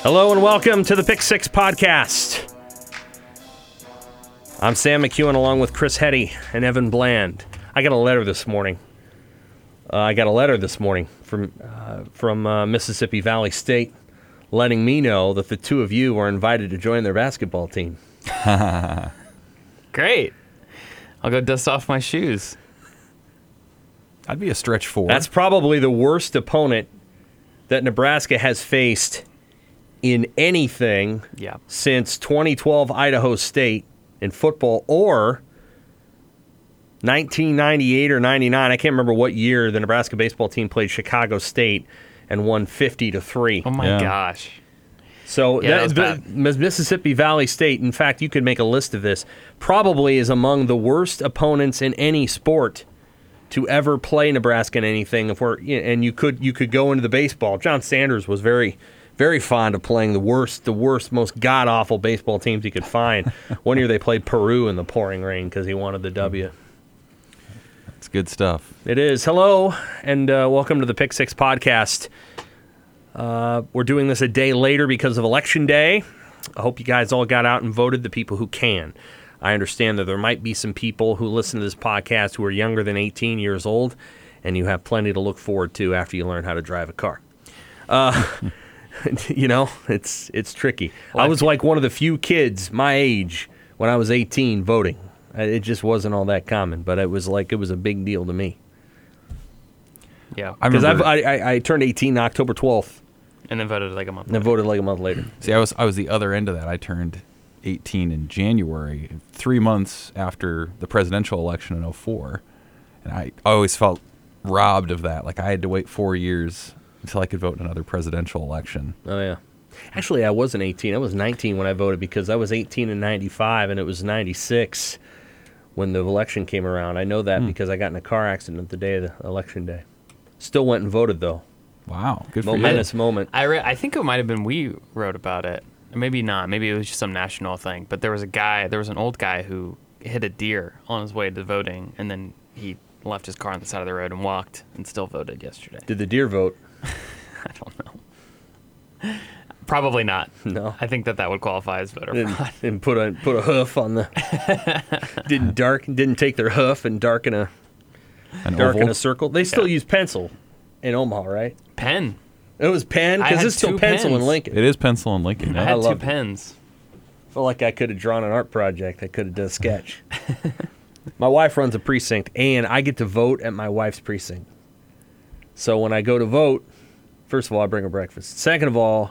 Hello and welcome to the Pick Six Podcast. I'm Sam McEwen along with Chris Hetty and Evan Bland. I got a letter this morning. From Mississippi Valley State letting me know that the two of you are invited to join their basketball team. Great. I'll go dust off my shoes. I'd be a stretch four. That's probably the worst opponent that Nebraska has faced in anything since 2012 Idaho State in football or 1998 or 99. I can't remember what year the Nebraska baseball team played Chicago State and won 50-3. Oh my gosh. So Mississippi Valley State, in fact, you could make a list of this, probably is among the worst opponents in any sport to ever play Nebraska in anything. And you could go into the baseball. John Sanders was very fond of playing the worst, most god-awful baseball teams he could find. One year they played Peru in the pouring rain because he wanted the W. That's good stuff. It is. Hello, and welcome to the Pick Six Podcast. We're doing this a day later because of Election Day. I hope you guys all got out and voted, the people who can. I understand that there might be some people who listen to this podcast who are younger than 18 years old, and you have plenty to look forward to after you learn how to drive a car. You know, it's tricky. I was like one of the few kids my age when I was 18 voting. It just wasn't all that common, but it was a big deal to me. Yeah. Because I turned 18 October 12th. And then voted like a month later. See, I was the other end of that. I turned 18 in January, 3 months after the presidential election in 2004. And I always felt robbed of that. Like I had to wait 4 years until I could vote in another presidential election. Oh, yeah. Actually, I wasn't 18. I was 19 when I voted because I was 18 in 95 and it was 96 when the election came around. I know that because I got in a car accident the day of the election day. Still went and voted, though. Wow. Good for you. Momentous moment. I think it might have been we wrote about it. Maybe not. Maybe it was just some national thing. But there was an old guy who hit a deer on his way to voting, and then he left his car on the side of the road and walked and still voted yesterday. Did the deer vote? I don't know. Probably not. No. I think that would qualify as voter fraud. Didn't put a hoof on the. Didn't take their hoof and darken a circle. They still use pencil in Omaha, right? Pen. It was pen because it's still pencil in Lincoln. It is pencil in Lincoln. I had two pens. I felt like I could have drawn an art project. I could have done a sketch. My wife runs a precinct, and I get to vote at my wife's precinct. So when I go to vote, first of all, I bring her breakfast. Second of all,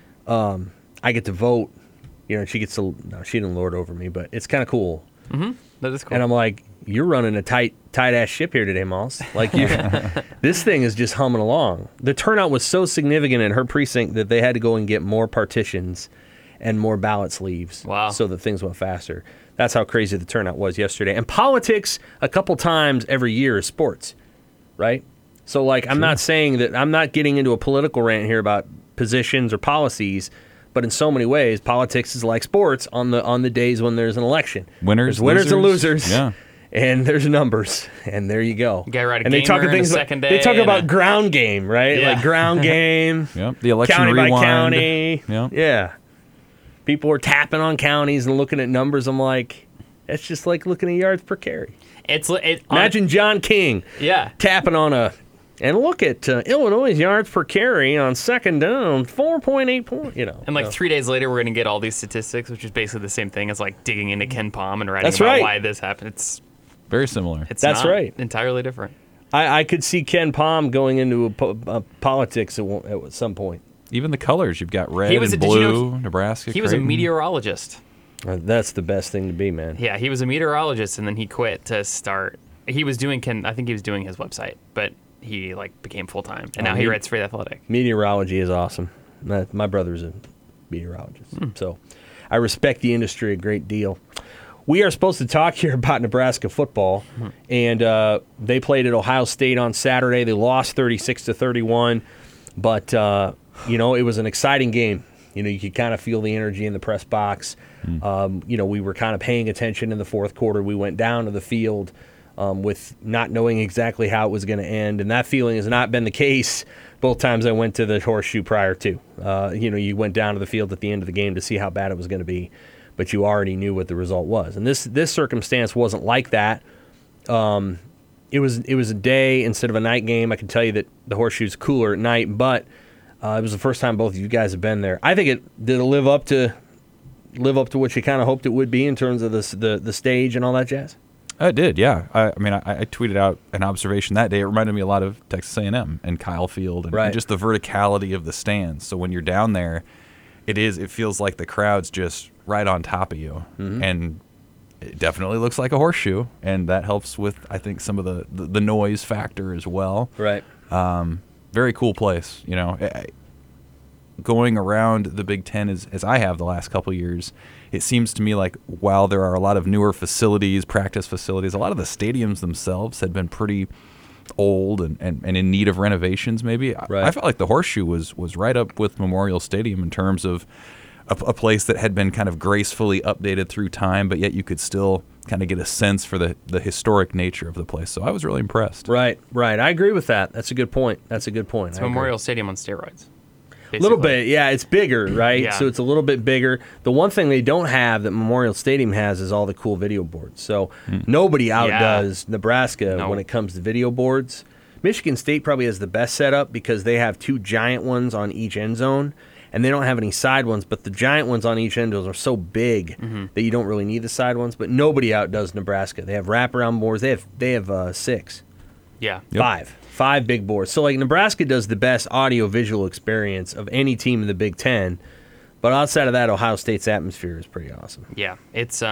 I get to vote. You know, she didn't lord over me, but it's kind of cool. Mm-hmm. That is cool. And I'm like, you're running a tight-ass ship here today, Moss. Like, this thing is just humming along. The turnout was so significant in her precinct that they had to go and get more partitions and more ballot sleeves. Wow. So that things went faster. That's how crazy the turnout was yesterday. And politics, a couple times every year, is sports, right? So, like, I'm not saying that I'm not getting into a political rant here about positions or policies, but in so many ways, politics is like sports on the days when there's an election. Winners and losers. Yeah. And there's numbers, and there you go. You gotta write a and they talk gamer in the second day. They talk about ground game, right? Yeah. Like ground game. Yep. The election county rewind. by county. Yep. Yeah. People are tapping on counties and looking at numbers. I'm like, it's just like looking at yards per carry. Imagine John King. Yeah. Tapping on and look at Illinois' yards per carry on second down, 4.8 points. And 3 days later, we're going to get all these statistics, which is basically the same thing as like digging into Ken Palm and writing about why this happened. It's very similar. That's right. Entirely different. I could see Ken Palm going into politics at some point. Even the colors, you've got red and blue, Nebraska. He was a meteorologist. That's the best thing to be, man. Yeah, he was a meteorologist, and then he quit to start. He was doing I think he was doing his website, but he became full time, and now he writes for The Athletic. Meteorology is awesome. My brother's a meteorologist, so I respect the industry a great deal. We are supposed to talk here about Nebraska football, and they played at Ohio State on Saturday. They lost 36-31, but it was an exciting game. You could kind of feel the energy in the press box. We were kind of paying attention in the fourth quarter. We went down to the field. with not knowing exactly how it was going to end. And that feeling has not been the case both times I went to the Horseshoe prior to. You went down to the field at the end of the game to see how bad it was going to be, but you already knew what the result was. And this circumstance wasn't like that. It was a day instead of a night game. I can tell you that the Horseshoe's cooler at night, but it was the first time both of you guys have been there. I think it did live up to what you kind of hoped it would be in terms of the stage and all that jazz. It did, yeah. I tweeted out an observation that day. It reminded me a lot of Texas A&M and Kyle Field and just the verticality of the stands. So when you're down there, it feels like the crowd's just right on top of you. Mm-hmm. And it definitely looks like a horseshoe, and that helps with, I think, some of the noise factor as well. Right. Very cool place, Going around the Big Ten as I have the last couple of years, it seems to me like while there are a lot of newer facilities, practice facilities, a lot of the stadiums themselves had been pretty old and in need of renovations maybe. Right. I felt like the Horseshoe was right up with Memorial Stadium in terms of a place that had been kind of gracefully updated through time, but yet you could still kind of get a sense for the historic nature of the place. So I was really impressed. Right. I agree with that. That's a good point. It's Memorial Stadium on steroids. A little bit, yeah. It's bigger, right? Yeah. So it's a little bit bigger. The one thing they don't have that Memorial Stadium has is all the cool video boards. So nobody outdoes Nebraska when it comes to video boards. Michigan State probably has the best setup because they have 2 giant ones on each end zone, and they don't have any side ones, but the giant ones on each end zone are so big that you don't really need the side ones. But nobody outdoes Nebraska. They have wraparound boards. They have 6. Yeah. Yep. 5 big boards. So, Nebraska does the best audio-visual experience of any team in the Big Ten. But outside of that, Ohio State's atmosphere is pretty awesome. Yeah. It's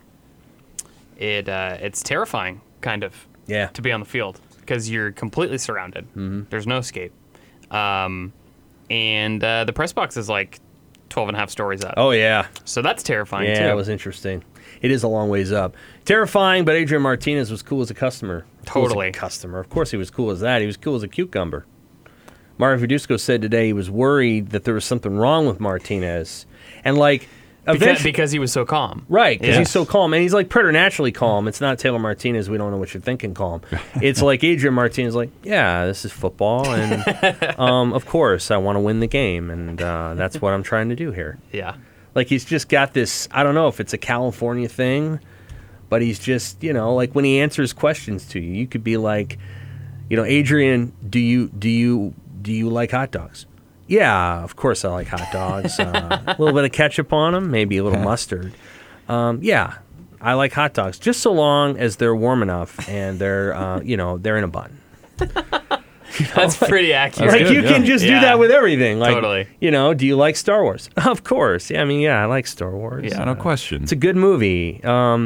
terrifying, kind of, to be on the field because you're completely surrounded. Mm-hmm. There's no escape. And the press box is like 12 and a half stories up. Oh, yeah. So that's terrifying, too. Yeah, it was interesting. It is a long ways up. Terrifying, but Adrian Martinez was cool as a customer. Totally. Of course he was cool as that. He was cool as a cucumber. Mario Verduzco said today he was worried that there was something wrong with Martinez. And, because he was so calm. Right, because he's so calm. And he's, preternaturally calm. It's not Taylor Martinez, we don't know what you're thinking calm. It's like Adrian Martinez, this is football. And, of course, I want to win the game. And that's what I'm trying to do here. Yeah. He's just got this, I don't know if it's a California thing, but he's just, when he answers questions to you, you could be like, Adrian, do you like hot dogs? Yeah, of course I like hot dogs. A little bit of ketchup on them, maybe a little mustard. Yeah, I like hot dogs, just so long as they're warm enough and they're, they're in a bun. That's pretty accurate. You can just do that with everything. Totally. Do you like Star Wars? Of course. Yeah, I like Star Wars. Yeah, no question. It's a good movie.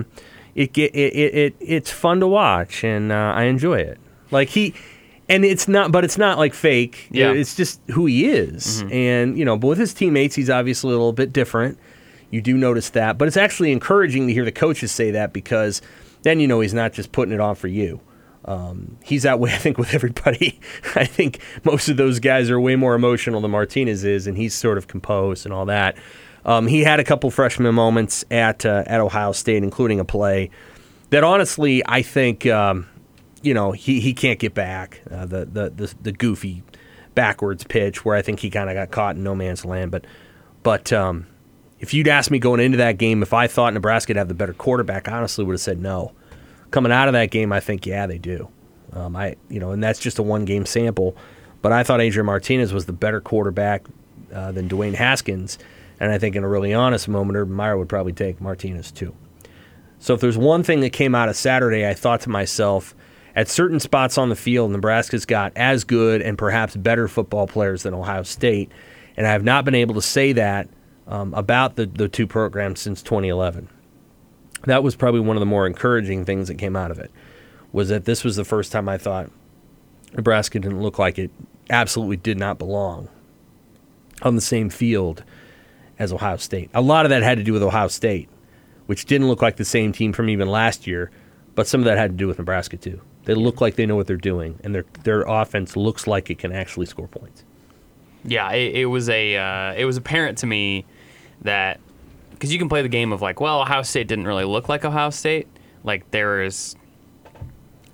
It's fun to watch, and I enjoy it. It's not fake. Yeah. It's just who he is. Mm-hmm. And, but with his teammates, he's obviously a little bit different. You do notice that. But it's actually encouraging to hear the coaches say that because then he's not just putting it on for you. He's that way, I think, with everybody. I think most of those guys are way more emotional than Martinez is, and he's sort of composed and all that. He had a couple freshman moments at Ohio State, including a play that, honestly, I think he can't get back. The goofy backwards pitch where I think he kind of got caught in no man's land. But if you'd asked me going into that game if I thought Nebraska'd have the better quarterback, I honestly would have said no. Coming out of that game, I think, they do. And that's just a one-game sample. But I thought Adrian Martinez was the better quarterback than Dwayne Haskins. And I think in a really honest moment, Urban Meyer would probably take Martinez too. So if there's one thing that came out of Saturday, I thought to myself, at certain spots on the field, Nebraska's got as good and perhaps better football players than Ohio State. And I have not been able to say that about the two programs since 2011. That was probably one of the more encouraging things that came out of it, was that this was the first time I thought Nebraska didn't look like it absolutely did not belong on the same field as Ohio State. A lot of that had to do with Ohio State, which didn't look like the same team from even last year, but some of that had to do with Nebraska too. They look like they know what they're doing, and their offense looks like it can actually score points. Yeah, it was apparent to me that, because you can play the game of Ohio State didn't really look like Ohio State. There is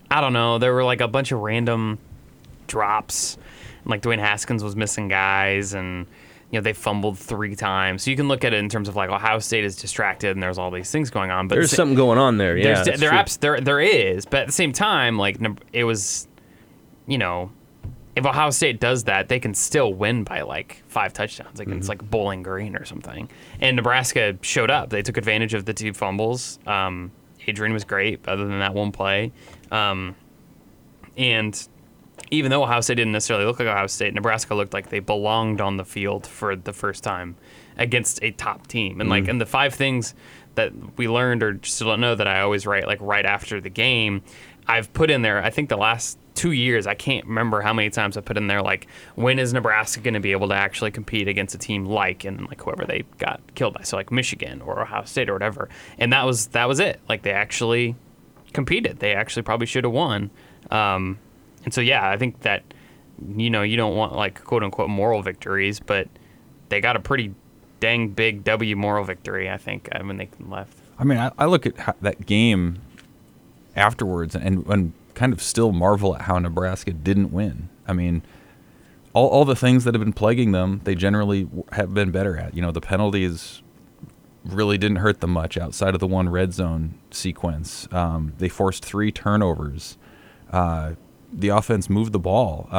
I don't know. There were like a bunch of random drops. Like Dwayne Haskins was missing guys, and they fumbled 3 times. So you can look at it in terms of like Ohio State is distracted, and there's all these things going on. But there's something going on there. Yeah, there is. But at the same time, like it was, if Ohio State does that, they can still win by like 5 touchdowns. Like it's like Bowling Green or something. And Nebraska showed up. They took advantage of the 2 fumbles. Adrian was great, other than that one play. And even though Ohio State didn't necessarily look like Ohio State, Nebraska looked like they belonged on the field for the first time against a top team. And and the 5 things that we learned or still don't know that I always write like right after the game, I've put in there. I think the last 2 years, I can't remember how many times I put in there like, when is Nebraska going to be able to actually compete against a team like whoever they got killed by, so like Michigan or Ohio State or whatever. And that was it. Like they actually competed. They actually probably should have won. And so, yeah, I think that, you don't want, like, quote-unquote moral victories, but they got a pretty dang big W moral victory, I think, when they left. I mean, I look at that game afterwards and kind of still marvel at how Nebraska didn't win. I mean, all the things that have been plaguing them, they generally have been better at. The penalties really didn't hurt them much outside of the one red zone sequence. They forced 3 turnovers. The offense moved the ball.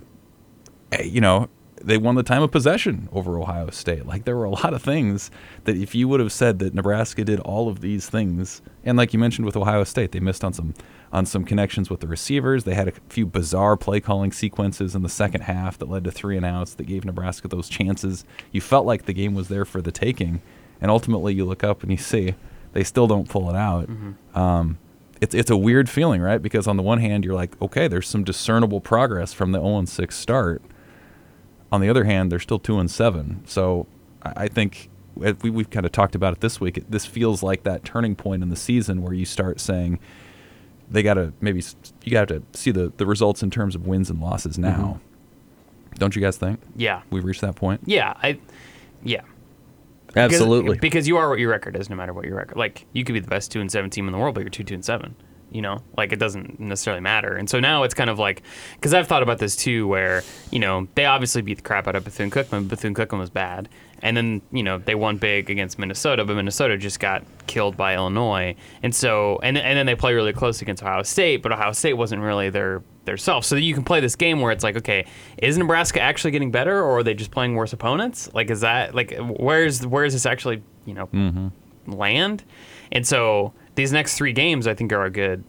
They won the time of possession over Ohio State. Like, there were a lot of things that if you would have said that Nebraska did all of these things, and like you mentioned with Ohio State, they missed on some connections with the receivers. They had a few bizarre play calling sequences in the second half that led to 3 and outs that gave Nebraska those chances. You felt like the game was there for the taking, and ultimately you look up and you see they still don't pull it out. Mm-hmm. It's a weird feeling, right? Because on the one hand, you're like, okay, there's some discernible progress from the 0-6 start. On the other hand, they're still 2-7. So I think we've kind of talked about it this week. This feels like that turning point in the season where you start saying you got to see the results in terms of wins and losses now. Mm-hmm. Don't you guys think? Yeah. We've reached that point? Yeah. Yeah. Absolutely. Because you are what your record is, no matter what your record. Like, you could be the best 2-7 team in the world, but you're 2-7. Like, it doesn't necessarily matter. And so now it's kind of like, because I've thought about this too, where, they obviously beat the crap out of Bethune-Cookman. Bethune-Cookman was bad. And then, they won big against Minnesota, but Minnesota just got killed by Illinois. And so, and then they play really close against Ohio State, but Ohio State wasn't really their self. So you can play this game where it's like, okay, is Nebraska actually getting better, or are they just playing worse opponents? Like, is that, like, where is this actually, land? And so these next 3 games, I think, are a good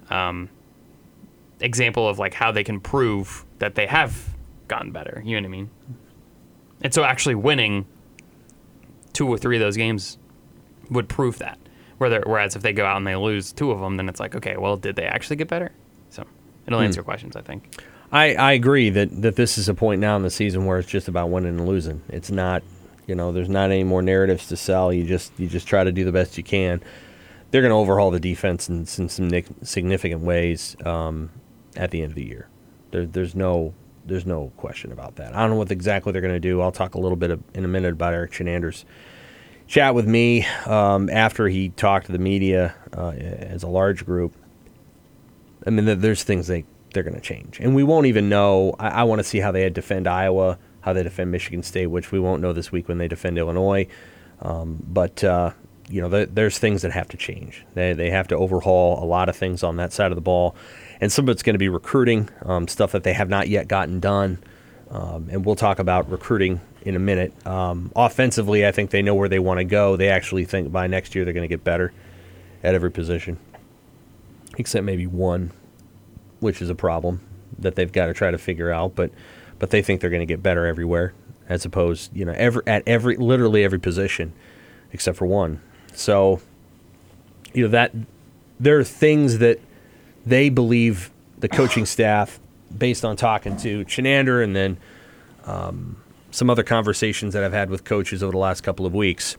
example of like how they can prove that they have gotten better. You know what I mean? And so actually winning 2 or 3 of those games would prove that. Whereas if they go out and they lose 2 of them, then it's like, okay, well, did they actually get better? So it'll answer questions, I think. I agree that this is a point now in the season where it's just about winning and losing. It's not, there's not any more narratives to sell. You just try to do the best you can. They're going to overhaul the defense in some significant ways at the end of the year. There's no question about that. I don't know what exactly they're going to do. I'll talk a little bit in a minute about Eric Chenander's chat with me after he talked to the media as a large group. I mean, there's things they're going to change. And we won't even know. I want to see how they defend Iowa, how they defend Michigan State, which we won't know this week when they defend Illinois. There's things that have to change. They have to overhaul a lot of things on that side of the ball. And some of it's going to be recruiting, stuff that they have not yet gotten done. And we'll talk about recruiting in a minute. Offensively, I think they know where they want to go. They actually think by next year they're going to get better at every position, except maybe one, which is a problem that they've got to try to figure out. But they think they're going to get better everywhere, as opposed, literally every position, except for one. So, that there are things that they believe, the coaching staff, based on talking to Chenander and then some other conversations that I've had with coaches over the last couple of weeks,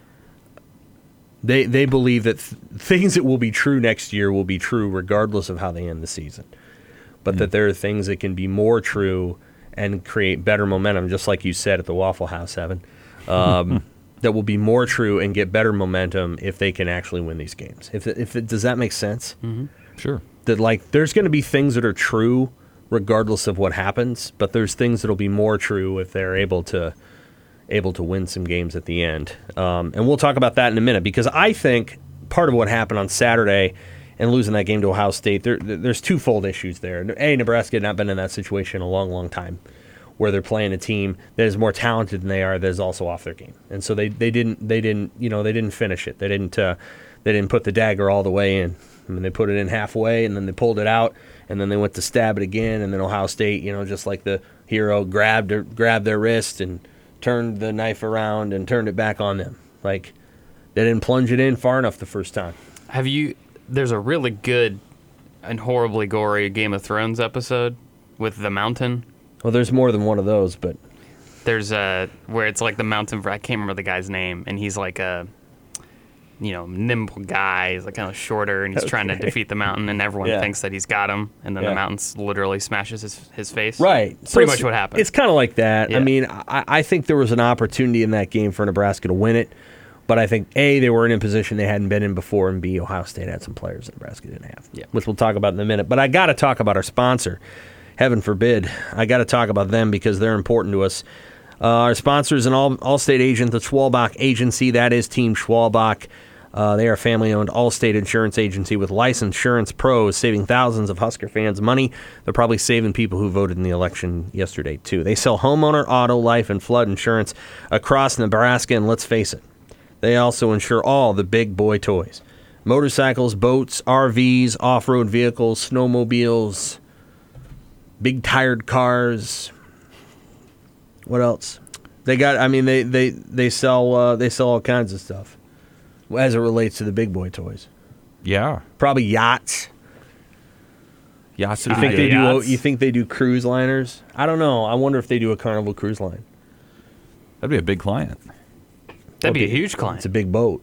they believe that things that will be true next year will be true regardless of how they end the season. But that there are things that can be more true and create better momentum, just like you said at the Waffle House, Evan. That will be more true and get better momentum if they can actually win these games. Does that make sense? Mm-hmm. Sure. that like there's going to be things that are true regardless of what happens, but there's things that'll be more true if they're able to win some games at the end. And we'll talk about that in a minute, because I think part of what happened on Saturday and losing that game to Ohio State, there's twofold issues there. A, Nebraska had not been in that situation in a long, long time, where they're playing a team that is more talented than they are, that is also off their game, and so they didn't finish it. They didn't put the dagger all the way in. I mean, they put it in halfway, and then they pulled it out, and then they went to stab it again, and then Ohio State, just like the hero, grabbed their wrist and turned the knife around and turned it back on them. Like, they didn't plunge it in far enough the first time. There's a really good and horribly gory Game of Thrones episode with the Mountain. Well, there's more than one of those, but there's where it's like the Mountain. I can't remember the guy's name, and he's like a nimble guy. He's like kind of shorter, and he's trying to defeat the Mountain, and everyone thinks that he's got him, and then the Mountain literally smashes his face. Right, pretty much what happened. It's kind of like that. Yeah. I mean, I think there was an opportunity in that game for Nebraska to win it, but I think A, they were in a position they hadn't been in before, and B, Ohio State had some players that Nebraska didn't have, which we'll talk about in a minute. But I got to talk about our sponsor. Heaven forbid. I got to talk about them because they're important to us. Our sponsor is an Allstate agent, the Schwalbach Agency. That is Team Schwalbach. They are a family-owned Allstate insurance agency with licensed insurance pros, saving thousands of Husker fans money. They're probably saving people who voted in the election yesterday, too. They sell homeowner, auto, life, and flood insurance across Nebraska, and let's face it, they also insure all the big boy toys. Motorcycles, boats, RVs, off-road vehicles, snowmobiles, big tired cars. What else? They got. I mean, they sell all kinds of stuff as it relates to the big boy toys. Yeah, probably yachts. Yachts. You think they do? You think they do cruise liners? I don't know. I wonder if they do a Carnival Cruise Line. That'd be a big client. That'd be a huge client. It's a big boat.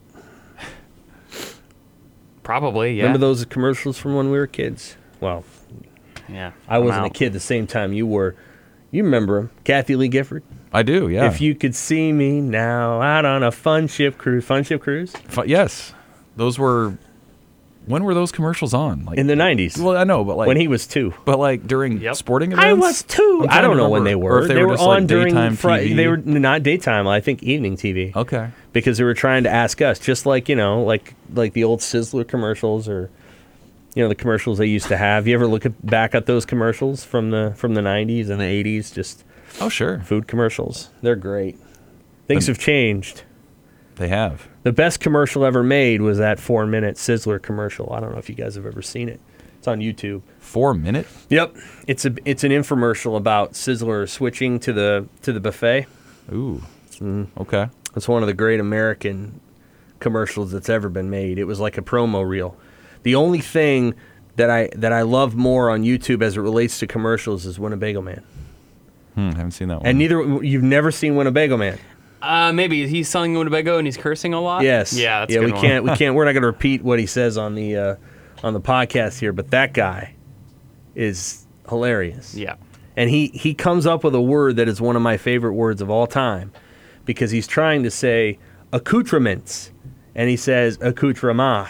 Probably, yeah. Remember those commercials from when we were kids? Well, yeah. I wasn't a kid the same time you were. You remember him, Kathy Lee Gifford? I do, yeah. If you could see me now out on a fun ship cruise. Yes. Those were... When were those commercials on? In the 90s. Well, I know, but like... When he was 2. But like during sporting events? I was 2. I don't know when they were. Or if they were just on like during daytime TV. They were not daytime, I think evening TV. Okay. Because they were trying to ask us, just like, like the old Sizzler commercials or... the commercials they used to have. You ever look back at those commercials from the 90s and the 80s? Just sure. Food commercials. They're great. Things have changed. They have. The best commercial ever made was that 4-minute Sizzler commercial. I don't know if you guys have ever seen it. It's on YouTube. 4 minute? Yep. It's an infomercial about Sizzler switching to the buffet. Ooh. Okay. It's one of the great American commercials that's ever been made. It was like a promo reel. The only thing that I love more on YouTube as it relates to commercials is Winnebago Man. Haven't seen that one. And you've never seen Winnebago Man. Maybe he's selling Winnebago and he's cursing a lot. Yes. Yeah. That's a good one. We can't. We're not going to repeat what he says on the podcast here. But that guy is hilarious. Yeah. And he comes up with a word that is one of my favorite words of all time, because he's trying to say accoutrements, and he says accoutrement.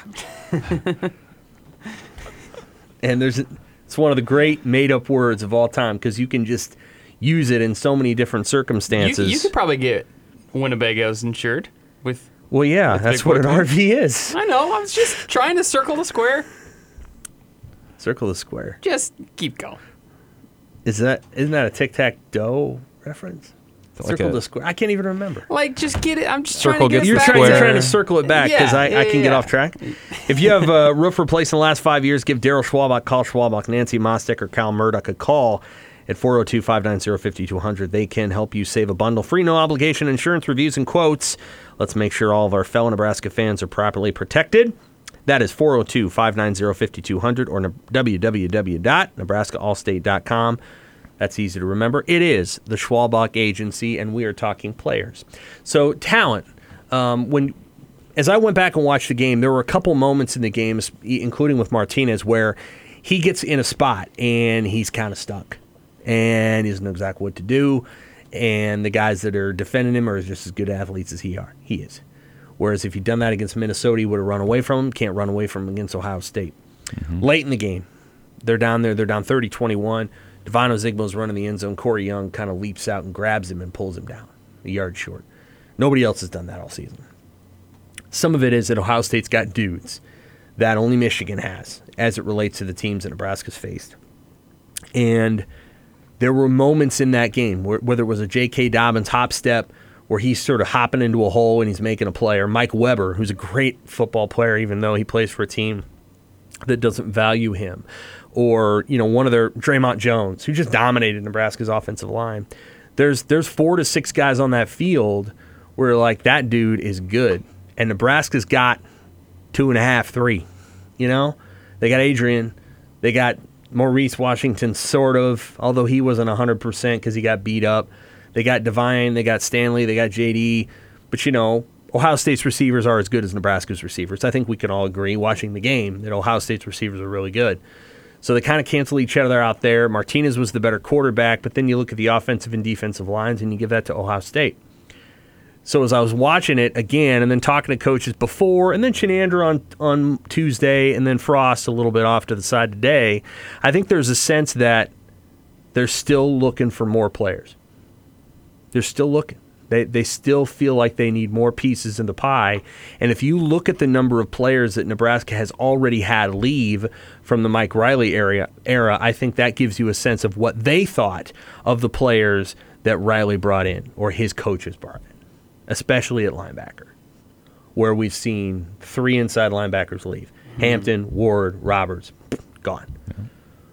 And it's one of the great made-up words of all time, because you can just use it in so many different circumstances. You could probably get Winnebagos insured with. Well, yeah, that's what an RV is. I know. I was just trying to circle the square. Circle the square. Just keep going. Isn't that a tic-tac-toe reference? Circle the square. I can't even remember. Like, just get it. I'm just Circle trying to get You're us back trying to circle it back, because I can get off track. If you have a roof replaced in the last 5 years, give Daryl Schwalbach, Carl Schwalbach, Nancy Mostek, or Cal Murdoch a call at 402-590-5200. They can help you save a bundle. Free, no-obligation insurance reviews and quotes. Let's make sure all of our fellow Nebraska fans are properly protected. That is 402-590-5200 or www.nebraskaallstate.com. That's easy to remember. It is the Schwalbach Agency, and we are talking players. So talent. As I went back and watched the game, there were a couple moments in the game, including with Martinez, where he gets in a spot and he's kind of stuck and he doesn't know exactly what to do. And the guys that are defending him are just as good athletes as he is. Whereas if he'd done that against Minnesota, he would have run away from him. Can't run away from him against Ohio State. Mm-hmm. Late in the game, They're down there. They're down 30-21. Devon Ozigbo's running the end zone. Corey Young kind of leaps out and grabs him and pulls him down a yard short. Nobody else has done that all season. Some of it is that Ohio State's got dudes that only Michigan has as it relates to the teams that Nebraska's faced. And there were moments in that game, whether it was a J.K. Dobbins hop step where he's sort of hopping into a hole and he's making a play, or Mike Weber, who's a great football player even though he plays for a team that doesn't value him, or one of their Draymond Jones, who just dominated Nebraska's offensive line. There's 4 to 6 guys on that field where like that dude is good, and Nebraska's got 2.5, 3. They got Adrian, they got Maurice Washington, sort of, although he wasn't 100% because he got beat up. They got Devine, they got Stanley, they got JD, but Ohio State's receivers are as good as Nebraska's receivers. I think we can all agree, watching the game, that Ohio State's receivers are really good. So they kind of cancel each other out there. Martinez was the better quarterback, but then you look at the offensive and defensive lines, and you give that to Ohio State. So as I was watching it again, and then talking to coaches before, and then Shenander on Tuesday, and then Frost a little bit off to the side today, I think there's a sense that they're still looking for more players. They're still looking. They still feel like they need more pieces in the pie. And if you look at the number of players that Nebraska has already had leave from the Mike Riley era, I think that gives you a sense of what they thought of the players that Riley brought in, or his coaches brought in, especially at linebacker, where we've seen 3 inside linebackers leave. Hampton, Ward, Roberts, gone. Yeah.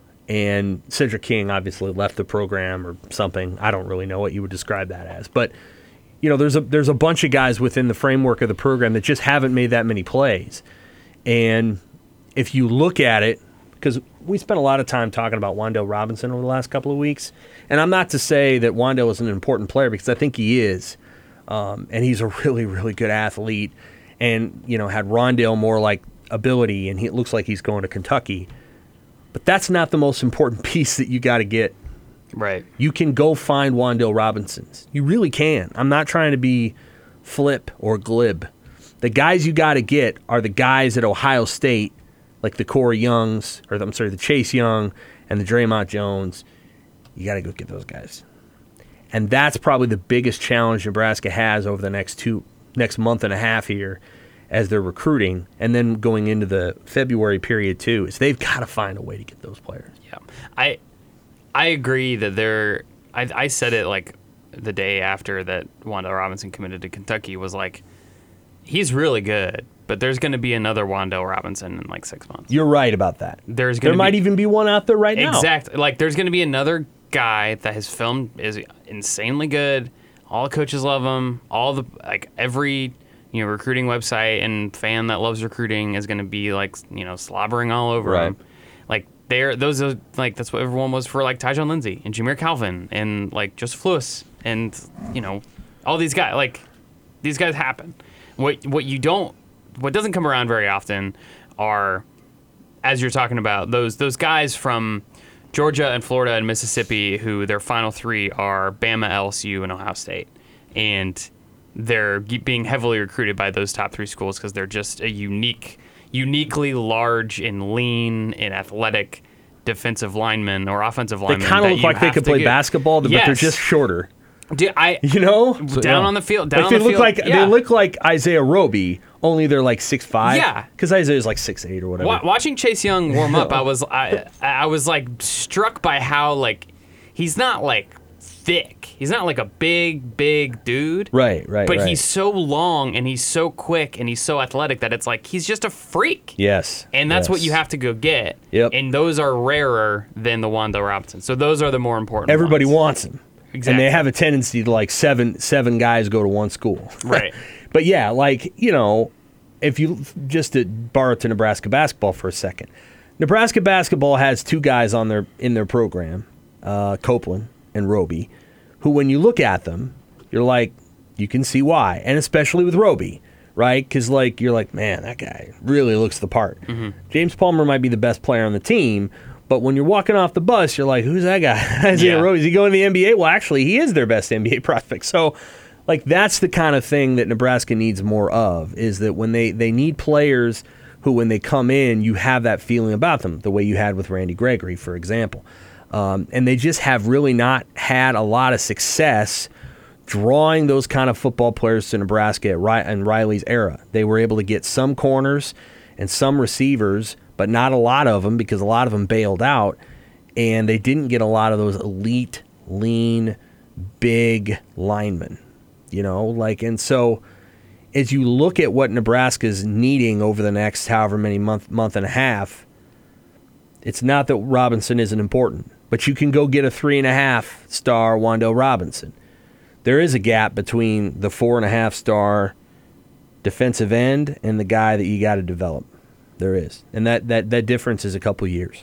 And Cedric King obviously left the program or something. I don't really know what you would describe that as. But there's a bunch of guys within the framework of the program that just haven't made that many plays. And if you look at it, because we spent a lot of time talking about Wan'Dale Robinson over the last couple of weeks, and I'm not to say that Wan'Dale is an important player, because I think he is, and he's a really, really good athlete, and had Rondale more like ability, and it looks like he's going to Kentucky. But that's not the most important piece that you got to get. Right. You can go find Wan'Dale Robinsons. You really can. I'm not trying to be flip or glib. The guys you got to get are the guys at Ohio State, like the Corey Youngs, the Chase Young and the Draymond Jones. You got to go get those guys. And that's probably the biggest challenge Nebraska has over the next month and a half here as they're recruiting, and then going into the February period too, is they've got to find a way to get those players. Yeah. I agree that I said it like the day after that Wan'Dale Robinson committed to Kentucky, was like, he's really good, but there's going to be another Wan'Dale Robinson in like 6 months. You're right about that. There might even be one out there right now. Exactly. Like, there's going to be another guy that his film is insanely good. All the coaches love him. Every recruiting website and fan that loves recruiting is going to be like slobbering all over him. Like, that's what everyone was for, like Tyjon Lindsey and Jameer Calvin and like Joseph Lewis and all these guys. Like, these guys happen. What doesn't come around very often are, as you're talking about, those guys from Georgia and Florida and Mississippi who their final 3 are Bama, LSU, and Ohio State, and they're being heavily recruited by those top 3 schools because they're just a uniquely large and lean and athletic defensive linemen or offensive linemen. They kind of look like they could play basketball, but they're just shorter. Dude, on the field. They look like Isaiah Roby, only they're like 6'5". Yeah, because Isaiah's like 6'8" or whatever. Watching Chase Young warm up, I was like struck by how like he's not like thick. He's not like a big dude. Right. But he's so long and he's so quick and he's so athletic that it's like he's just a freak. Yes. And that's what you have to go get. Yep. And those are rarer than the Wan'Dale Robinson. So those are the more important Everybody ones. wants him. Exactly. And they have a tendency to like seven guys go to one school. Right. But yeah, like, if you just to borrow to Nebraska basketball for a second. Nebraska basketball has 2 guys in their program, Copeland and Roby, who when you look at them, you're like, you can see why. And especially with Roby, right? Because like you're like, man, that guy really looks the part. Mm-hmm. James Palmer might be the best player on the team, but when you're walking off the bus, you're like, who's that guy? Isaiah Roby. Is he going to the NBA? Well, actually, he is their best NBA prospect. So, like, that's the kind of thing that Nebraska needs more of, is that when they need players who, when they come in, you have that feeling about them, the way you had with Randy Gregory, for example. And they just have really not had a lot of success drawing those kind of football players to Nebraska in Riley's era. They were able to get some corners and some receivers, but not a lot of them because a lot of them bailed out, and they didn't get a lot of those elite, lean, big linemen, and so as you look at what Nebraska's needing over the next however many month and a half, it's not that Robinson isn't important, but you can go get a 3.5-star Wan'Dale Robinson. There is a gap between the 4.5-star defensive end and the guy that you got to develop. There is. And that difference is a couple years.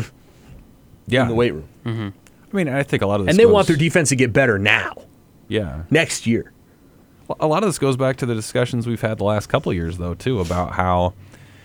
Yeah. In the weight room. Mm-hmm. I mean, I think a lot of this And they want their defense to get better now. Yeah. Next year. Well, a lot of this goes back to the discussions we've had the last couple of years, though, too, about how,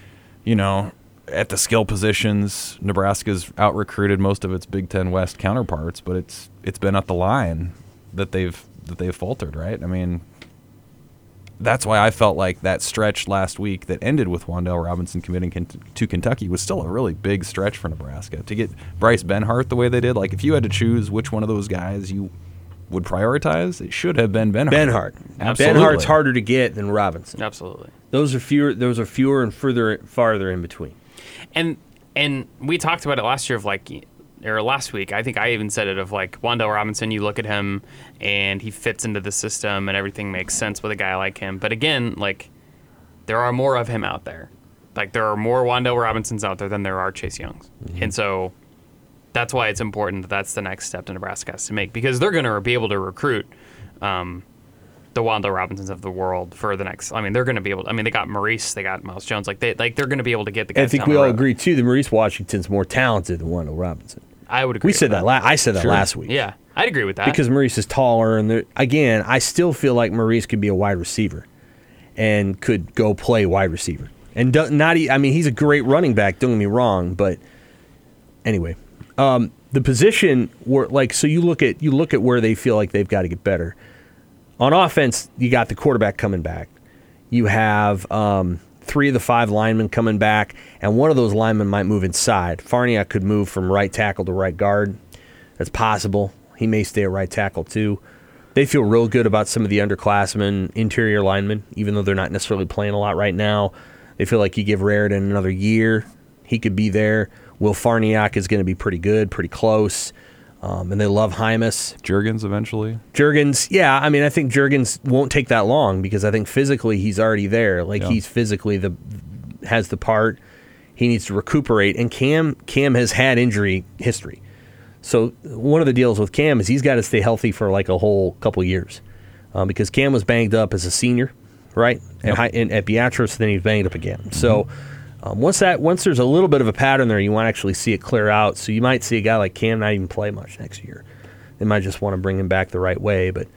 at the skill positions, Nebraska's out-recruited most of its Big Ten West counterparts, but it's been at the line that they've faltered, right? I mean, that's why I felt like that stretch last week that ended with Wan'Dale Robinson committing to Kentucky was still a really big stretch for Nebraska. To get Bryce Benhart the way they did, like if you had to choose which one of those guys you would prioritize, it should have been Benhart. Absolutely. Benhart's harder to get than Robinson. Absolutely. Those are fewer and farther in between. And we talked about it last year or last week. I think I even said it of Wan'Dale Robinson. You look at him and he fits into the system and everything makes sense with a guy like him. But again, there are more of him out there. There are more Wan'Dale Robinsons out there than there are Chase Youngs. Mm-hmm. And so that's why it's important that that's the next step that Nebraska has to make, because they're going to be able to recruit the Wan'Dale Robinsons of the world for the next. I mean, they're going to be able. They got Maurice, they got Miles Jones. They're going to be able to get the guys. I think we all agree too that Maurice Washington's more talented than Wan'Dale Robinson. I would agree. We said that. I said that last week. Yeah, I'd agree with that because Maurice is taller, and again, I still feel like Maurice could be a wide receiver and could go play wide receiver. And he's a great running back. Don't get me wrong, but anyway. The position so you look at where they feel like they've got to get better. On offense, you got the quarterback coming back. You have 3 of the 5 linemen coming back, and one of those linemen might move inside. Farniak could move from right tackle to right guard. That's possible. He may stay at right tackle too. They feel real good about some of the underclassmen, interior linemen, even though they're not necessarily playing a lot right now. They feel like you give Raridan another year, he could be there. Will Farniak is going to be pretty good, pretty close. And they love Hymas. Juergens eventually. Juergens, yeah. I think Juergens won't take that long because I think physically he's already there. He's physically has the part. He needs to recuperate. And Cam has had injury history. So one of the deals with Cam is he's got to stay healthy for a whole couple years because Cam was banged up as a senior, right? Yep. At Beatrice, then he banged up again. Mm-hmm. So once there's a little bit of a pattern there, you want to actually see it clear out. So you might see a guy like Cam not even play much next year. They might just want to bring him back the right way, but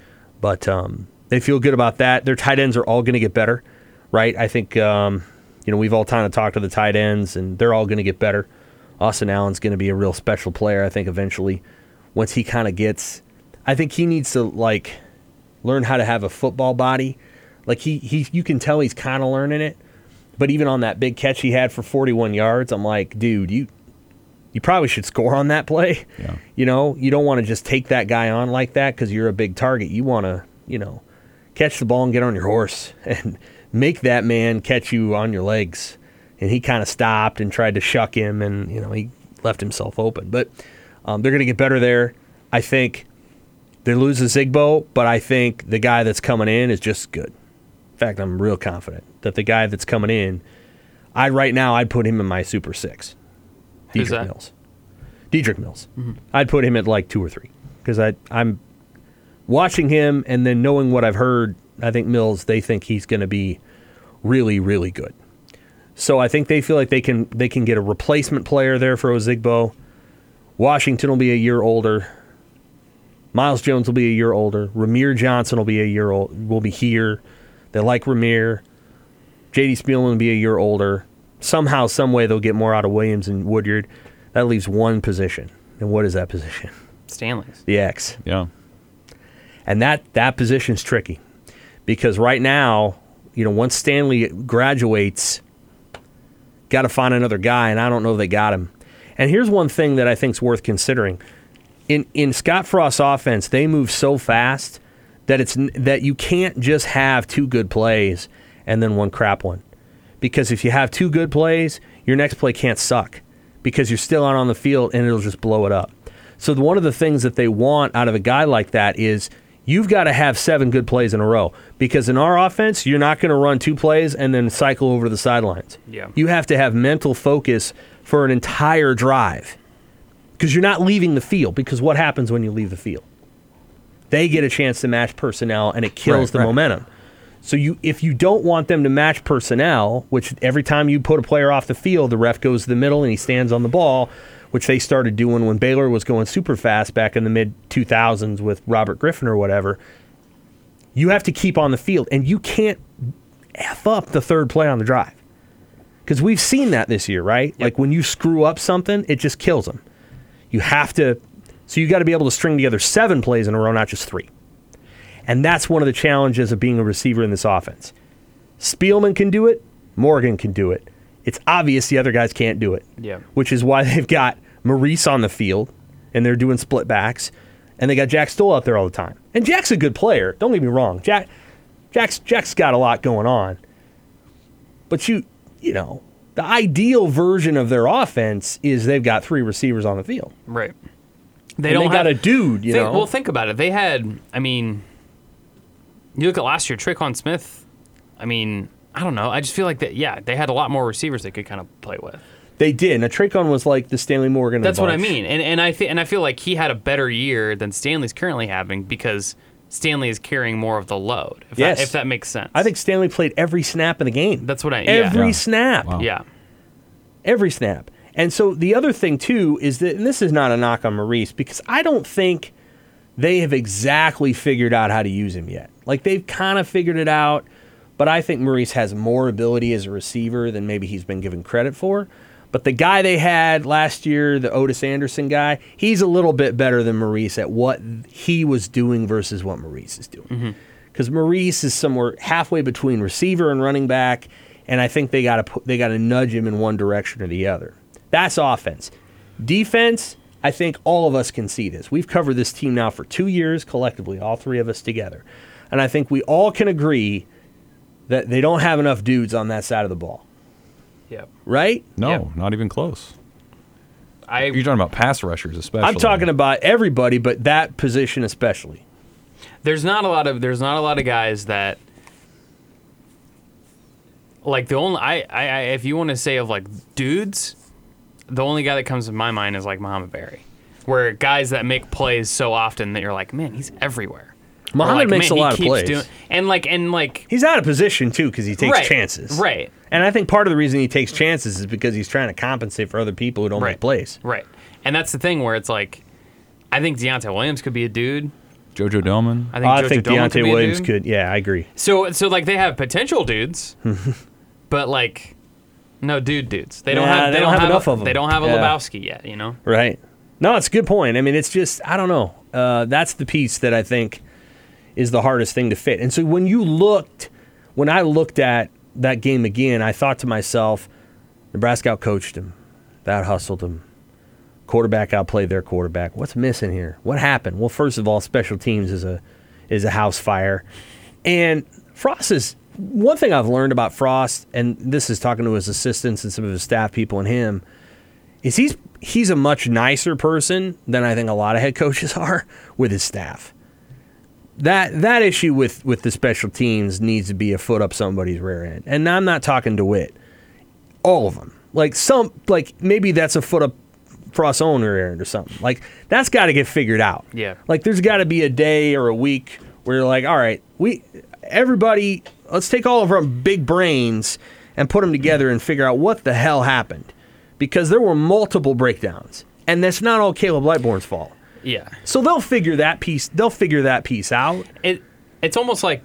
they feel good about that. Their tight ends are all going to get better, right? I think we've all kind of talked to the tight ends, and they're all going to get better. Austin Allen's going to be a real special player, I think, eventually. Once he kind of gets, I think he needs to learn how to have a football body. You can tell he's kind of learning it. But even on that big catch he had for 41 yards, I'm like, dude, you probably should score on that play. Yeah. You don't want to just take that guy on like that because you're a big target. You want to, catch the ball and get on your horse and make that man catch you on your legs. And he kind of stopped and tried to shuck him, and he left himself open. But they're going to get better there. I think they lose Zigbo, but I think the guy that's coming in is just good. In fact, I'm real confident that the guy that's coming in, I'd put him in my Super 6. Who's that? Dedrick Mills. Mm-hmm. I'd put him at 2 or 3 because I'm watching him and then knowing what I've heard. I think Mills, they think he's going to be really, really good. So I think they feel like they can get a replacement player there for Ozigbo. Washington will be a year older. Miles Jones will be a year older. Ramir Johnson will be a year old. Will be here. They like Ramir. J.D. Spielman will be a year older. Somehow, some way, they'll get more out of Williams and Woodyard. That leaves one position. And what is that position? Stanley's. The X. Yeah. And that position's tricky. Because right now, once Stanley graduates, got to find another guy, and I don't know if they got him. And here's one thing that I think is worth considering. In Scott Frost's offense, they move so fast that you can't just have 2 good plays and then 1 crap one. Because if you have 2 good plays, your next play can't suck because you're still out on the field and it'll just blow it up. So one of the things that they want out of a guy like that is you've got to have 7 good plays in a row. Because in our offense, you're not going to run 2 plays and then cycle over to the sidelines. Yeah. You have to have mental focus for an entire drive. Because you're not leaving the field. Because what happens when you leave the field? They get a chance to match personnel, and it kills the momentum. So if you don't want them to match personnel, which every time you put a player off the field, the ref goes to the middle and he stands on the ball, which they started doing when Baylor was going super fast back in the mid-2000s with Robert Griffin or whatever, you have to keep on the field, and you can't F up the 3rd play on the drive. Because we've seen that this year, right? Yep. Like when you screw up something, it just kills them. You have to, so you got to be able to string together 7 plays in a row, not just 3. And that's one of the challenges of being a receiver in this offense. Spielman can do it. Morgan can do it. It's obvious the other guys can't do it. Yeah. Which is why they've got Maurice on the field, and they're doing split backs, and they got Jack Stoll out there all the time. And Jack's a good player. Don't get me wrong. Jack's got a lot going on. But you know, the ideal version of their offense is they've got 3 receivers on the field. Right. They got a dude, you know. Well, think about it. They had, you look at last year, Traquan Smith, I don't know. I just feel like they had a lot more receivers they could kind of play with. They did. Now, Traquan was like the Stanley Morgan. That's what I mean. And I feel like he had a better year than Stanley's currently having because Stanley is carrying more of the load. If that makes sense. I think Stanley played every snap of the game. That's what Every snap. Wow. Yeah. Every snap. And so the other thing, too, is that, and this is not a knock on Maurice, because I don't think they have exactly figured out how to use him yet. Like, they've kind of figured it out, but I think Maurice has more ability as a receiver than maybe he's been given credit for. But the guy they had last year, the Otis Anderson guy, he's a little bit better than Maurice at what he was doing versus what Maurice is doing. Because Maurice is somewhere halfway between receiver and running back, and I think they got to nudge him in one direction or the other. That's offense. Defense, I think all of us can see this. We've covered this team now for 2 years collectively, all 3 of us together. And I think we all can agree that they don't have enough dudes on that side of the ball. Yep. Right? No, not even close. You're talking about pass rushers especially. I'm talking about everybody, but that position especially. There's not a lot of guys that like the only if you want to say of like dudes, the only guy that comes to my mind is like Muhammad Berry, where guys that make plays so often that you're like, man, he's everywhere. Muhammad makes a lot of plays. And he's out of position too because he takes chances. Right. And I think part of the reason he takes chances is because he's trying to compensate for other people who don't make plays. Right. And that's the thing where it's like, I think Deontay Williams could be a dude. JoJo Domann. I think Deontay Williams could. Yeah, I agree. So like they have potential dudes, but like no dudes. They don't have enough of them. They don't have a Lebowski yet, you know? Right. No, it's a good point. I mean, it's just I don't know. That's the piece that I think is the hardest thing to fit. And so when I looked at that game again, I thought to myself, Nebraska outcoached him, that hustled him. Quarterback outplayed their quarterback. What's missing here? What happened? Well, first of all, special teams is a house fire. And Frost is one thing I've learned about Frost, and this is talking to his assistants and some of his staff people and him, is he's a much nicer person than I think a lot of head coaches are with his staff. That issue with the special teams needs to be a foot up somebody's rear end. And I'm not talking DeWitt. All of them. Like maybe that's a foot up Frost's own rear end or something. Like that's got to get figured out. Yeah. Like there's got to be a day or a week where you're like, all right, everybody, let's take all of our big brains and put them together and figure out what the hell happened. Because there were multiple breakdowns. And that's not all Caleb Lightbourne's fault. Yeah. So they'll figure that piece out. It's almost like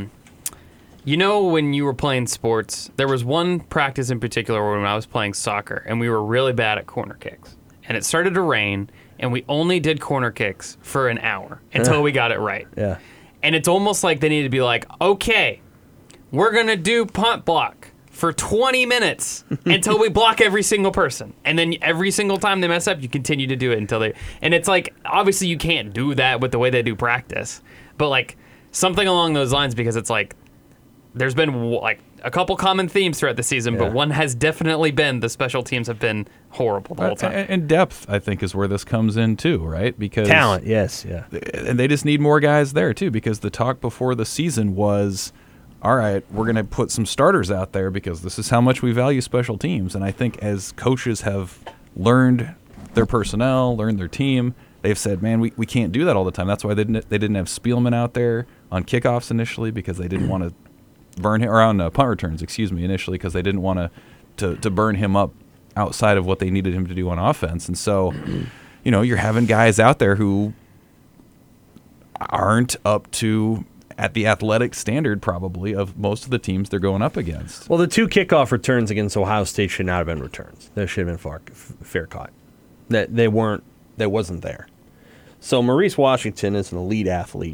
you know when you were playing sports, there was one practice in particular when I was playing soccer and we were really bad at corner kicks. And it started to rain and we only did corner kicks for an hour until we got it right. Yeah. And it's almost like they need to be like, "Okay, we're going to do punt block for 20 minutes until we block every single person. And then every single time they mess up, you continue to do it until they... And it's like, obviously you can't do that with the way they do practice. But like, something along those lines, because it's like, there's been like a couple common themes throughout the season, but one has definitely been the special teams have been horrible the whole time. And depth, I think, is where this comes in too, right? Because talent, yes, yeah. And they just need more guys there too, because the talk before the season was, all right, we're going to put some starters out there because this is how much we value special teams. And I think as coaches have learned their personnel, learned their team, they've said, man, we can't do that all the time. That's why they didn't have Spielman out there on kickoffs initially, because they didn't want to burn him, or on punt returns, initially, because they didn't want to burn him up outside of what they needed him to do on offense. And so, you're having guys out there who aren't up to at the athletic standard probably of most of the teams they're going up against. Well, the 2 kickoff returns against Ohio State should not have been returns. That should have been fair caught. That they weren't. That wasn't there. So Maurice Washington is an elite athlete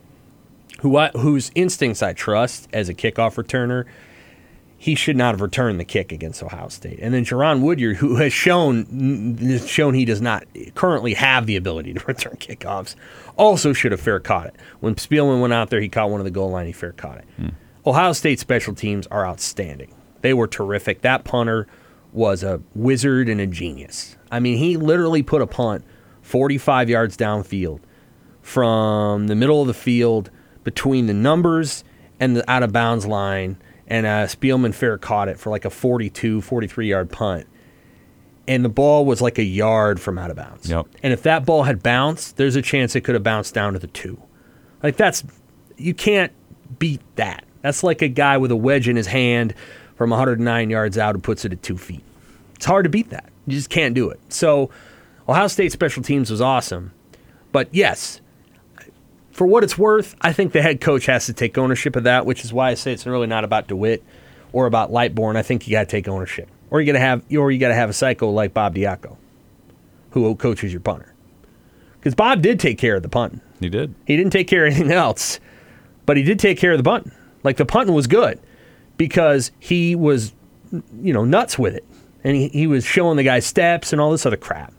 whose instincts I trust as a kickoff returner. He should not have returned the kick against Ohio State. And then Jerron Woodyard, who has shown he does not currently have the ability to return kickoffs, also should have fair caught it. When Spielman went out there, he caught one of the goal line, he fair caught it. Ohio State special teams are outstanding. They were terrific. That punter was a wizard and a genius. I mean, he literally put a punt 45 yards downfield from the middle of the field between the numbers and the out-of-bounds line, and Spielman fair caught it for like a 42, 43-yard punt. And the ball was like a yard from out of bounds. Yep. And if that ball had bounced, there's a chance it could have bounced down to the 2. Like, you can't beat that. That's like a guy with a wedge in his hand from 109 yards out who puts it at 2 feet. It's hard to beat that. You just can't do it. So Ohio State special teams was awesome. But yes, for what it's worth, I think the head coach has to take ownership of that, which is why I say it's really not about DeWitt or about Lightbourne. I think you got to take ownership, or you got to have a psycho like Bob Diaco, who coaches your punter, because Bob did take care of the punting. He did. He didn't take care of anything else, but he did take care of the punting. Like, the punting was good because he was, nuts with it, and he was showing the guy steps and all this other crap.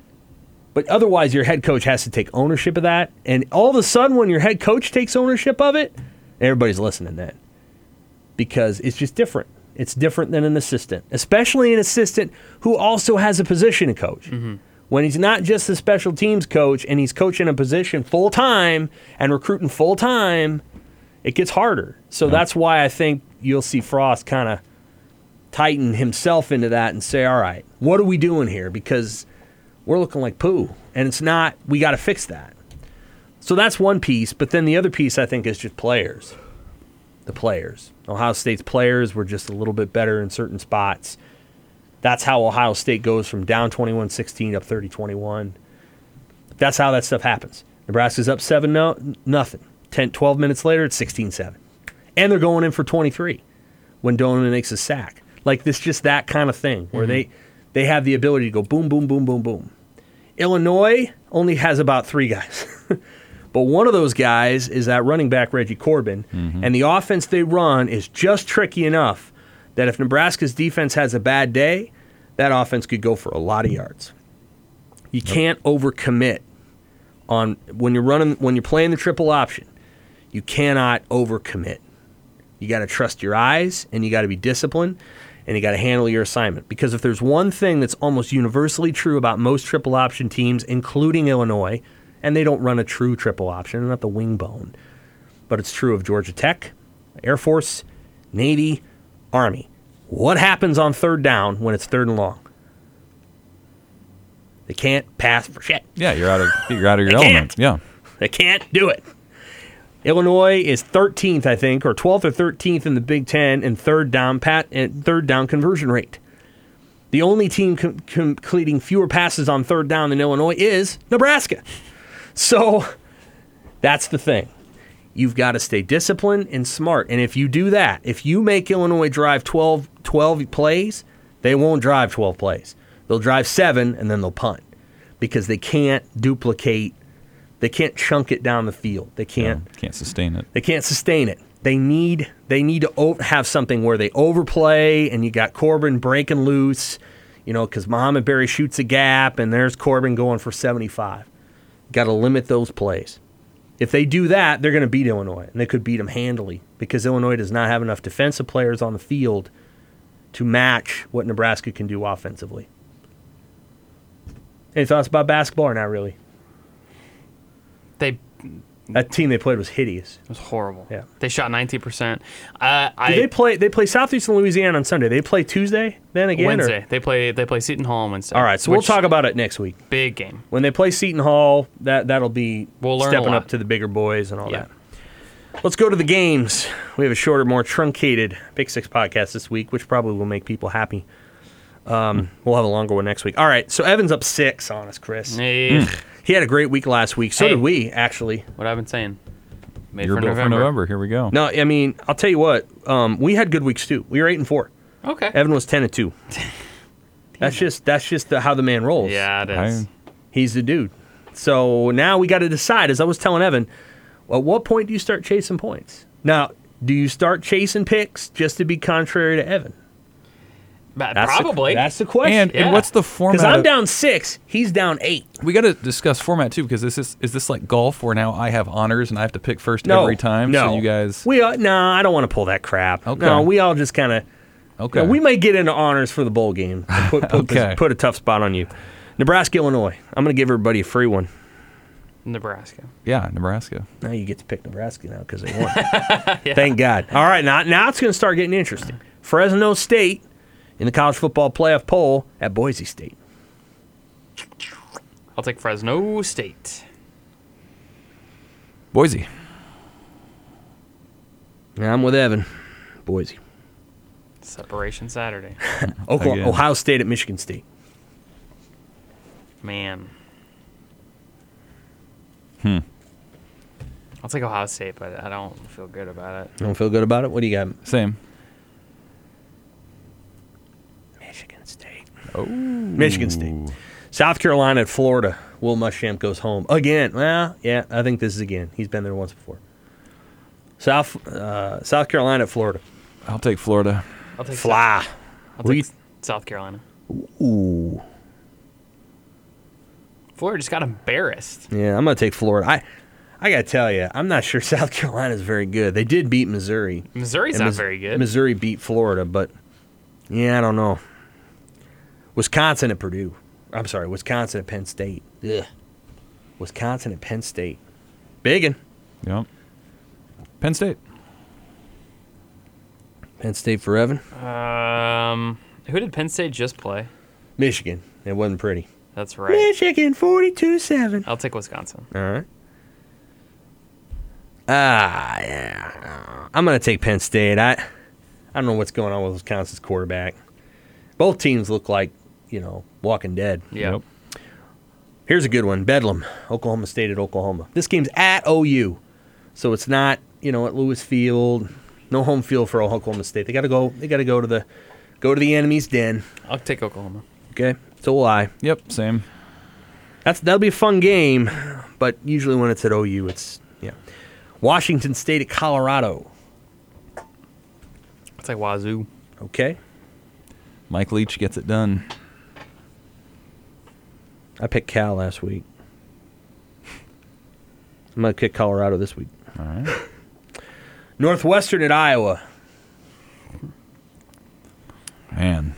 But otherwise, your head coach has to take ownership of that. And all of a sudden, when your head coach takes ownership of it, everybody's listening then. Because it's just different. It's different than an assistant, especially an assistant who also has a position to coach. Mm-hmm. When he's not just the special teams coach and he's coaching a position full-time and recruiting full-time, it gets harder. So that's why I think you'll see Frost kind of tighten himself into that and say, all right, what are we doing here? Because we're looking like poo, and it's not. We got to fix that. So that's one piece, but then the other piece, I think, is just players. The players. Ohio State's players were just a little bit better in certain spots. That's how Ohio State goes from down 21-16 up 30-21. That's how that stuff happens. Nebraska's up 7-0, 12 minutes later, it's 16-7. And they're going in for 23 when Donovan makes a sack. Like, this just that kind of thing where they have the ability to go boom, boom, boom, boom, boom. Illinois only has about 3 guys. But one of those guys is that running back, Reggie Corbin. Mm-hmm. And the offense they run is just tricky enough that if Nebraska's defense has a bad day, that offense could go for a lot of yards. You can't overcommit on when you're playing the triple option. You cannot overcommit. You got to trust your eyes, and you got to be disciplined, and you got to handle your assignment. Because if there's one thing that's almost universally true about most triple option teams, including Illinois, and they don't run a true triple option, they're not the wing bone, but it's true of Georgia Tech, Air Force, Navy, Army. What happens on third down when it's 3rd and long? They can't pass for shit. Yeah, you're out of your element. Yeah, they can't do it. Illinois is 13th, I think, or 12th or 13th in the Big Ten in third down conversion rate. The only team completing fewer passes on third down than Illinois is Nebraska. So that's the thing. You've got to stay disciplined and smart. And if you do that, if you make Illinois drive 12 plays, they won't drive 12 plays. They'll drive 7, and then they'll punt because they can't duplicate. They can't chunk it down the field. They can't sustain it. They can't sustain it. They need to have something where they overplay, and you got Corbin breaking loose, because Muhammad Berry shoots a gap, and there's Corbin going for 75. Got to limit those plays. If they do that, they're going to beat Illinois, and they could beat them handily because Illinois does not have enough defensive players on the field to match what Nebraska can do offensively. Any thoughts about basketball or not really? That team they played was hideous. It was horrible. Yeah. They shot 19%. They play Southeastern Louisiana on Sunday. They play Tuesday then again? Wednesday. They play Seton Hall on Wednesday. All right, so we'll talk about it next week. Big game. When they play Seton Hall, that'll be stepping up to the bigger boys and all that. Let's go to the games. We have a shorter, more truncated Big Six podcast this week, which probably will make people happy. We'll have a longer one next week. All right, so Evan's up 6 on us, Chris. Hey. He had a great week last week. So did we, actually. What I've been saying. You're built for November. Here we go. No, I mean, I'll tell you what. We had good weeks, too. We were 8-4. Okay. Evan was 10-2. That's just how the man rolls. Yeah, it is. He's the dude. So now we got to decide, as I was telling Evan, at what point do you start chasing points? Now, do you start chasing picks just to be contrary to Evan? Probably. That's the question. And what's the format? Because I'm down 6, he's down 8. We got to discuss format too, because is this like golf where now I have honors and I have to pick first every time? No, so you guys. No, I don't want to pull that crap. Okay. No, we all just kind of. Okay. We may get into honors for the bowl game. Put a tough spot on you. Nebraska, Illinois. I'm going to give everybody a free one. Nebraska. Yeah, Nebraska. Now you get to pick Nebraska now because they won. Yeah. Thank God. All right, now it's going to start getting interesting. Fresno State in the college football playoff poll at Boise State. I'll take Fresno State. Boise. Yeah, I'm with Evan. Boise. Separation Saturday. Ohio State at Michigan State. Man. I'll take Ohio State, but I don't feel good about it. You don't feel good about it? What do you got? Same. Michigan State. Oh. Michigan State. South Carolina at Florida. Will Muschamp goes home. Again. Well, yeah, I think this is again. He's been there once before. South Carolina at Florida. I'll take Florida. I'll take Fly. I'll take South Carolina. Ooh. Florida just got embarrassed. Yeah, I'm going to take Florida. I got to tell you, I'm not sure South Carolina's very good. They did beat Missouri. Missouri's not very good. Missouri beat Florida, but, yeah, I don't know. Wisconsin at Purdue. I'm sorry, Wisconsin at Penn State. Ugh. Wisconsin at Penn State. Biggin. Yep. Penn State. Penn State for Evan. Who did Penn State just play? Michigan. It wasn't pretty. That's right. Michigan 42-7. I'll take Wisconsin. All right. Yeah. I'm going to take Penn State. I don't know what's going on with Wisconsin's quarterback. Both teams look like, Walking Dead. Yep. Here's a good one. Bedlam, Oklahoma State at Oklahoma. This game's at OU, so it's not, at Lewis Field. No home field for Oklahoma State. They got to go. They got to go to the enemy's den. I'll take Oklahoma. Okay, so will I. Yep, same. That'll be a fun game, but usually when it's at OU, it's Washington State at Colorado. I'll take Wazoo. Okay. Mike Leach gets it done. I picked Cal last week. I'm going to pick Colorado this week. All right. Northwestern at Iowa. Man.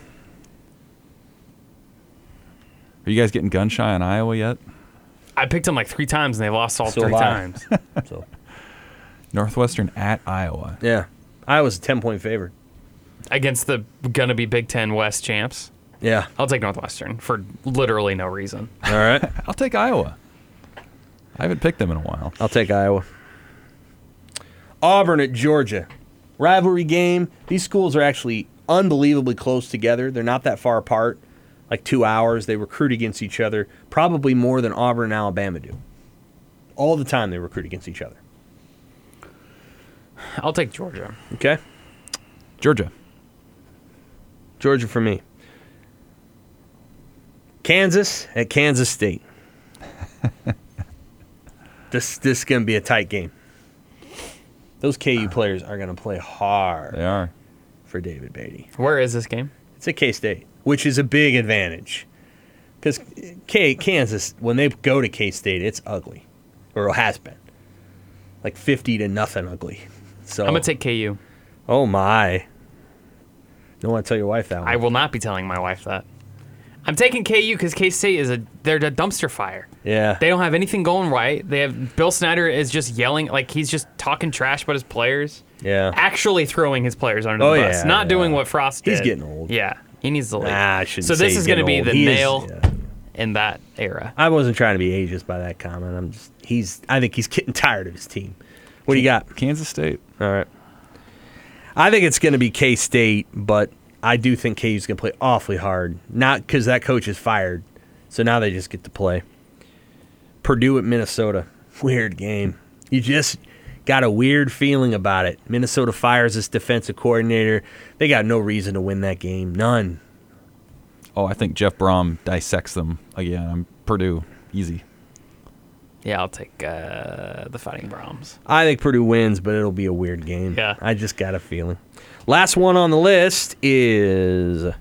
Are you guys getting gun shy on Iowa yet? I picked them like 3 times, and they lost all So 3 have I. times. So Northwestern at Iowa. yeah, Iowa's a 10-point favorite. Against the gonna be Big Ten West champs. Yeah. I'll take Northwestern for literally no reason. All right. I'll take Iowa. I haven't picked them in a while. I'll take Iowa. Auburn at Georgia. Rivalry game. These schools are actually unbelievably close together. They're not that far apart, like 2 hours. They recruit against each other, probably more than Auburn and Alabama do. All the time they recruit against each other. I'll take Georgia. Okay? Georgia. Georgia for me. Kansas at Kansas State. This is going to be a tight game. Those KU players are going to play hard. They are. For David Beatty. Where is this game? It's at K-State, which is a big advantage. Because Kansas, when they go to K-State, it's ugly. Or it has been. Like 50-0 ugly. So I'm going to take KU. Oh, my. Don't want to tell your wife that one. I will not be telling my wife that. I'm taking KU because K-State they're a dumpster fire. Yeah. They don't have anything going right. They have Bill Snyder is just yelling, like he's just talking trash about his players. Yeah. Actually throwing his players under the bus. Not doing what Frost did. He's getting old. Yeah. He needs to leave. I shouldn't so say this is going to be old. the nail in that era. I wasn't trying to be ageist by that comment. I think he's getting tired of his team. What do you got? Kansas State. All right. I think it's going to be K-State, but I do think KU's going to play awfully hard. Not because that coach is fired, so now they just get to play. Purdue at Minnesota. Weird game. You just got a weird feeling about it. Minnesota fires this defensive coordinator. They got no reason to win that game. None. Oh, I think Jeff Brom dissects them again. I'm Purdue. Easy. Yeah, I'll take the Fighting Brahms. I think Purdue wins, but it'll be a weird game. Yeah. I just got a feeling. Last one on the list is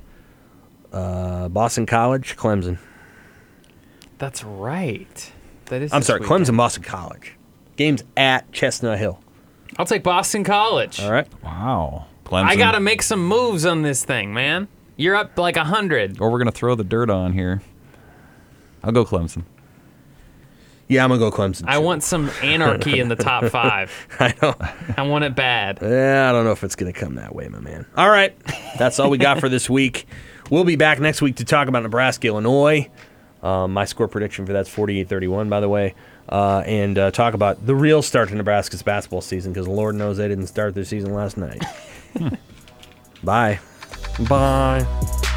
Boston College, Clemson. That's right. I'm sorry, Clemson, Boston College. Game's at Chestnut Hill. I'll take Boston College. All right. Wow. Clemson. I got to make some moves on this thing, man. You're up like 100. Or we're going to throw the dirt on here. I'll go Clemson. Yeah, I'm going to go Clemson. I want some anarchy in the top 5. I know. I want it bad. Yeah, I don't know if it's going to come that way, my man. All right. That's all we got for this week. We'll be back next week to talk about Nebraska, Illinois. My score prediction for that's 48-31, by the way. And talk about the real start to Nebraska's basketball season, because Lord knows they didn't start their season last night. Bye. Bye.